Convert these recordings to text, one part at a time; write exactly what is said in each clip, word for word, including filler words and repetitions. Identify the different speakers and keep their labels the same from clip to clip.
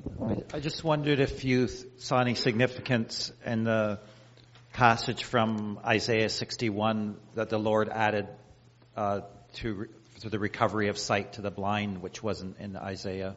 Speaker 1: I just wondered if you saw any significance in the passage from Isaiah sixty-one that the Lord added uh, to, to the recovery of sight to the blind, which wasn't in Isaiah.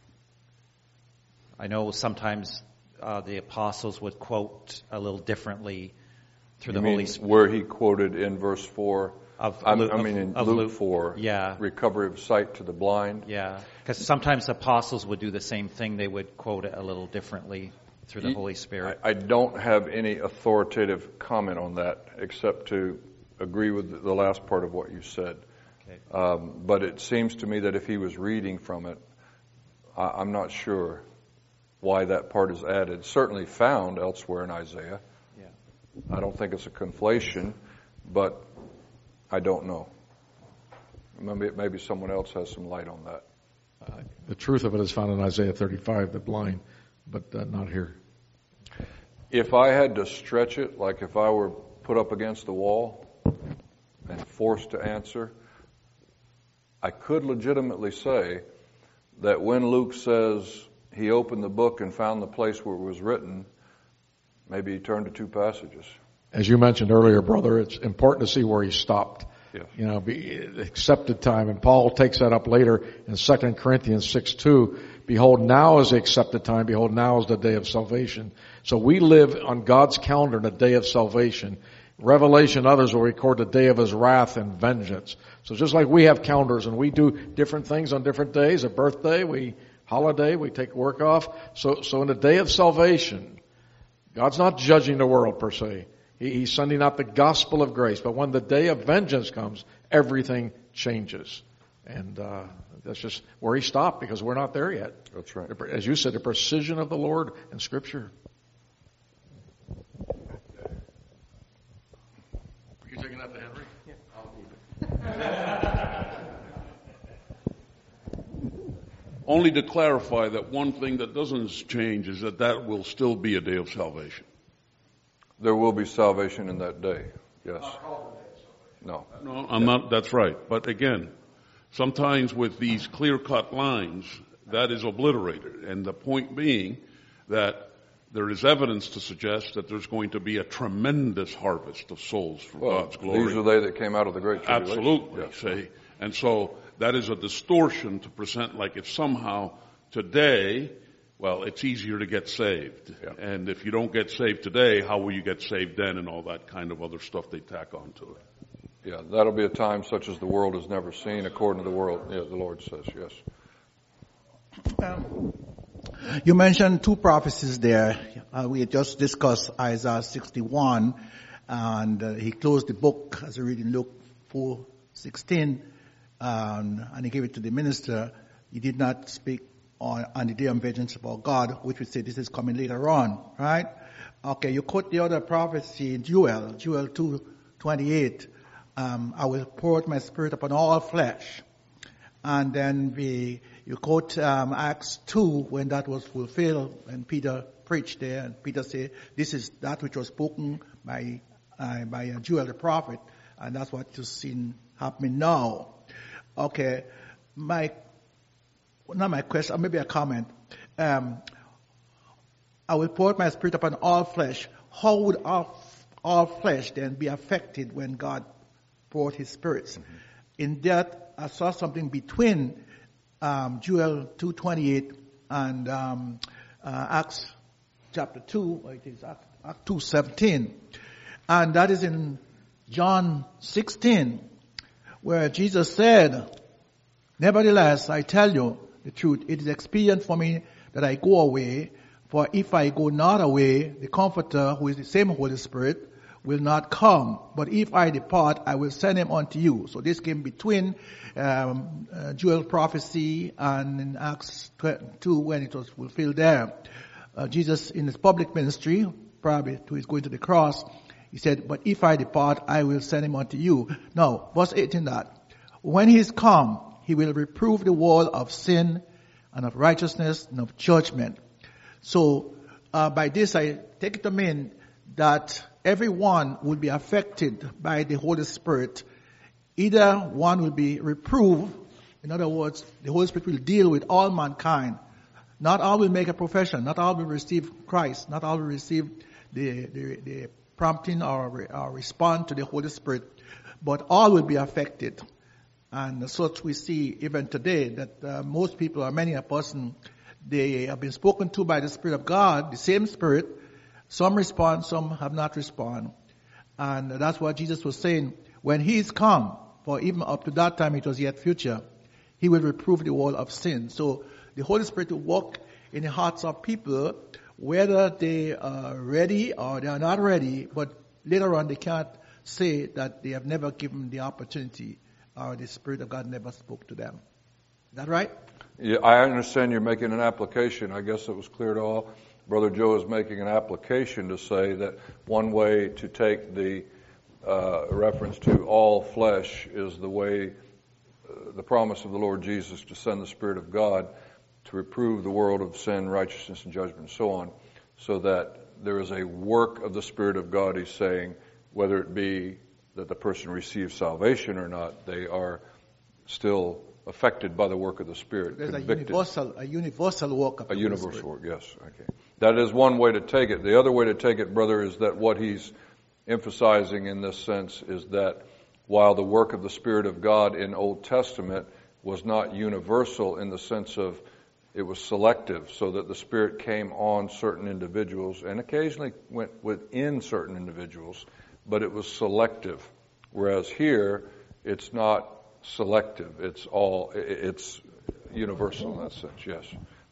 Speaker 1: I know sometimes uh, the apostles would quote a little differently through
Speaker 2: you
Speaker 1: the
Speaker 2: mean
Speaker 1: Holy Spirit.
Speaker 2: Where he quoted in verse four,
Speaker 1: Of,
Speaker 2: I
Speaker 1: Luke,
Speaker 2: mean in
Speaker 1: of,
Speaker 2: Luke,
Speaker 1: Luke
Speaker 2: four,
Speaker 1: yeah.
Speaker 2: recovery of sight to the blind.
Speaker 1: Yeah, because sometimes apostles would do the same thing. They would quote it a little differently through the Holy Spirit.
Speaker 2: I, I don't have any authoritative comment on that except to agree with the last part of what you said.
Speaker 1: Okay.
Speaker 2: Um, but it seems to me that if he was reading from it, I, I'm not sure why that part is added. Certainly found elsewhere in Isaiah.
Speaker 1: Yeah.
Speaker 2: I don't think it's a conflation, but I don't know. Maybe, maybe someone else has some light on that.
Speaker 3: Uh, the truth of it is found in Isaiah thirty-five, the blind, but uh, not here.
Speaker 2: If I had to stretch it, like if I were put up against the wall and forced to answer, I could legitimately say that when Luke says he opened the book and found the place where it was written, maybe he turned to two passages.
Speaker 3: As you mentioned earlier, brother, it's important to see where he stopped.
Speaker 2: Yes.
Speaker 3: You know, be accepted time. And Paul takes that up later in Second Corinthians six two. Behold, now is the accepted time. Behold, now is the day of salvation. So we live on God's calendar in the day of salvation. Revelation, others will record the day of his wrath and vengeance. So just like we have calendars and we do different things on different days, a birthday, we holiday, we take work off. So, so in the day of salvation, God's not judging the world per se. He, he's sending out the gospel of grace. But when the day of vengeance comes, everything changes. And, uh, that's just where he stopped because we're not there yet.
Speaker 2: That's right.
Speaker 3: As you said, the precision of the Lord in Scripture. Are you taking that to Henry? Yeah. I'll keep it.
Speaker 4: Only to clarify that one thing that doesn't change is that that will still be a day of salvation.
Speaker 2: There will be salvation in that day. Yes. No.
Speaker 4: No, I'm not, that's right. But again, sometimes with these clear-cut lines, that is obliterated. And the point being that there is evidence to suggest that there's going to be a tremendous harvest of souls for
Speaker 2: Well,
Speaker 4: God's glory.
Speaker 2: these are they that came out of the Great Tribulation.
Speaker 4: Absolutely,
Speaker 2: Yes.
Speaker 4: say. And so that is a distortion to present like if somehow today, well, it's easier to get saved.
Speaker 2: Yeah.
Speaker 4: And if you don't get saved today, how will you get saved then, and all that kind of other stuff they tack onto it.
Speaker 2: Yeah, that'll be a time such as the world has never seen, according to the world. Yeah, the Lord says, yes.
Speaker 5: Um, you mentioned two prophecies there. Uh, we just discussed Isaiah sixty-one, and uh, he closed the book as we read in Luke four sixteen, um, and he gave it to the minister. He did not speak on, on the day of vengeance about God, which would say this is coming later on, right? Okay, you quote the other prophecy in Joel, Joel two twenty-eight. Um, I will pour out my spirit upon all flesh. And then we, you quote um, Acts two when that was fulfilled, and Peter preached there, and Peter said, "This is that which was spoken by uh, by uh, Joel the prophet," and that's what you've seen happening now. Okay, my not my question, maybe a comment. Um, I will pour out my spirit upon all flesh. How would all all flesh then be affected when God poured his spirits? Mm-hmm. In that, I saw something between um, Joel two twenty-eight and um, uh, Acts chapter two, or it is Acts, Acts two seventeen, and that is in John sixteen, where Jesus said, "Nevertheless, I tell you the truth, it is expedient for me that I go away, for if I go not away, the Comforter, who is the same Holy Spirit, will not come. But if I depart, I will send him unto you." So this came between um, uh, Joel prophecy and in Acts two when it was fulfilled there. Uh, Jesus in his public ministry, probably to his going to the cross, he said, "But if I depart, I will send him unto you." Now, verse eighteen that, when he is come, he will reprove the world of sin and of righteousness and of judgment. So uh, by this I take it to mean that everyone will be affected by the Holy Spirit. Either one will be reproved, in other words, the Holy Spirit will deal with all mankind, Not all will make a profession. Not all will receive Christ. Not all will receive the, the, the prompting or, or respond to the Holy Spirit. But all will be affected. And such we see even today that uh, most people, or many a person, they have been spoken to by the Spirit of God, the same Spirit. Some respond, some have not responded. And that's what Jesus was saying. When He is come, for even up to that time it was yet future, He will reprove the world of sin. So the Holy Spirit will walk in the hearts of people, whether they are ready or they are not ready, but later on they can't say that they have never given the opportunity or the Spirit of God never spoke to them. Is that right?
Speaker 2: Yeah, I understand you're making an application. I guess it was clear to all. Brother Joe is making an application to say that one way to take the uh, reference to all flesh is the way, uh, the promise of the Lord Jesus to send the Spirit of God to reprove the world of sin, righteousness, and judgment, and so on, so that there is a work of the Spirit of God, he's saying, whether it be that the person receives salvation or not, they are still affected by the work of the Spirit.
Speaker 5: There's
Speaker 2: convicted.
Speaker 5: a universal, a universal work of the
Speaker 2: A
Speaker 5: Holy
Speaker 2: universal
Speaker 5: Spirit.
Speaker 2: work, yes. Okay. That is one way to take it. The other way to take it, brother, is that what he's emphasizing in this sense is that while the work of the Spirit of God in Old Testament was not universal in the sense of it was selective, so that the Spirit came on certain individuals and occasionally went within certain individuals, but it was selective. Whereas here, it's not selective. It's all, it's universal in that sense, yes.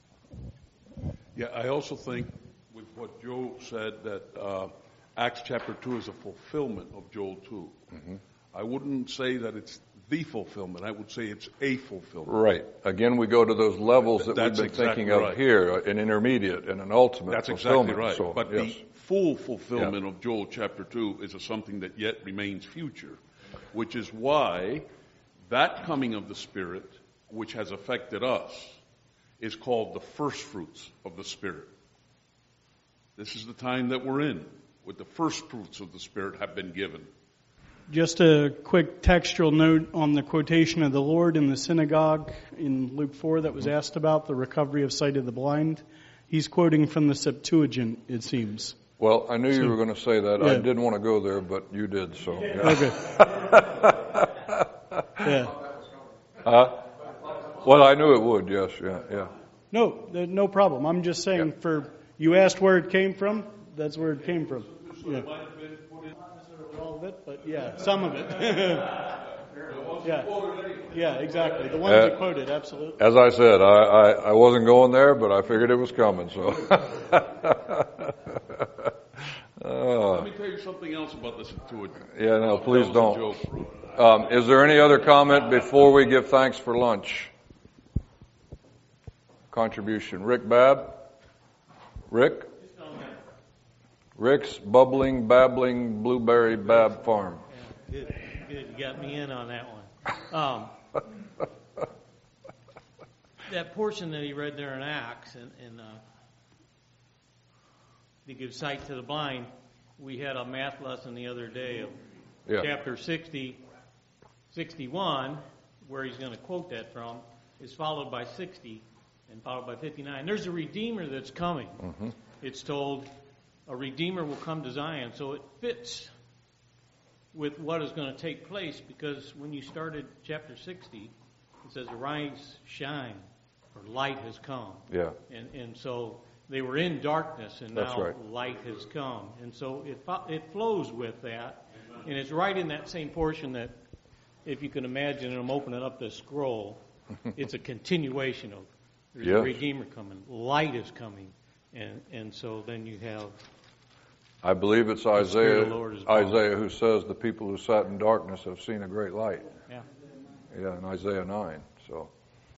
Speaker 4: Yeah, I also think with what Joe said that uh, Acts chapter two is a fulfillment of Joel two. Mm-hmm. I wouldn't say that it's the fulfillment. I would say it's a fulfillment.
Speaker 2: Right. Again, we go to those levels that
Speaker 4: That's
Speaker 2: we've been
Speaker 4: exactly
Speaker 2: thinking of
Speaker 4: right.
Speaker 2: here, an intermediate and an ultimate
Speaker 4: That's
Speaker 2: fulfillment.
Speaker 4: exactly right.
Speaker 2: So,
Speaker 4: but
Speaker 2: yes.
Speaker 4: the full fulfillment yeah. of Joel chapter two is a something that yet remains future, which is why that coming of the Spirit, which has affected us, is called the first fruits of the Spirit. This is the time that we're in, with the first fruits of the Spirit have been given.
Speaker 6: Just a quick textual note on the quotation of the Lord in the synagogue in Luke four that was asked about, the recovery of sight of the blind. He's quoting from the Septuagint, it seems.
Speaker 2: Well, I knew
Speaker 6: so,
Speaker 2: you were going to say that.
Speaker 6: Yeah.
Speaker 2: I didn't want to go there, but you did, so. Yeah.
Speaker 6: Okay. yeah.
Speaker 2: Huh? Well, I knew it would, yes, yeah, yeah.
Speaker 6: No, no problem. I'm just saying yeah. for, you asked where it came from, that's where it came from. Yeah. All of it, but yeah, some of it. yeah, yeah, exactly. The ones
Speaker 2: uh,
Speaker 6: you quoted, absolutely.
Speaker 2: As I said, I, I, I wasn't going there, but I figured it was coming. So. uh,
Speaker 4: Let me tell you something else about the Septuagint.
Speaker 2: Yeah, no, please don't. Um, is there any other comment before we give thanks for lunch? Contribution, Rick Babb. Rick. Rick's Bubbling, Babbling, Blueberry Bab Farm.
Speaker 7: Yeah, good, good. You got me in on that one. Um, that portion that he read there in Acts, and, and uh, to give sight to the blind, we had a math lesson the other day of
Speaker 2: yeah.
Speaker 7: chapter sixty, sixty-one, where he's going to quote that from, is followed by sixty and followed by fifty-nine. There's a Redeemer that's coming. Mm-hmm. It's told a Redeemer will come to Zion. So it fits with what is going to take place, because when you started chapter sixty, it says, arise, shine, for light has come.
Speaker 2: Yeah.
Speaker 7: And and so they were in darkness, and
Speaker 2: That's
Speaker 7: now
Speaker 2: right.
Speaker 7: light has come. And so it it flows with that. And it's right in that same portion that, if you can imagine, and I'm opening up this scroll, it's a continuation of, there's
Speaker 2: yes.
Speaker 7: a Redeemer coming. Light is coming. And and so then you have,
Speaker 2: I believe it's Isaiah, Isaiah who says the people who sat in darkness have seen a great light.
Speaker 7: Yeah.
Speaker 2: Yeah, in Isaiah nine. So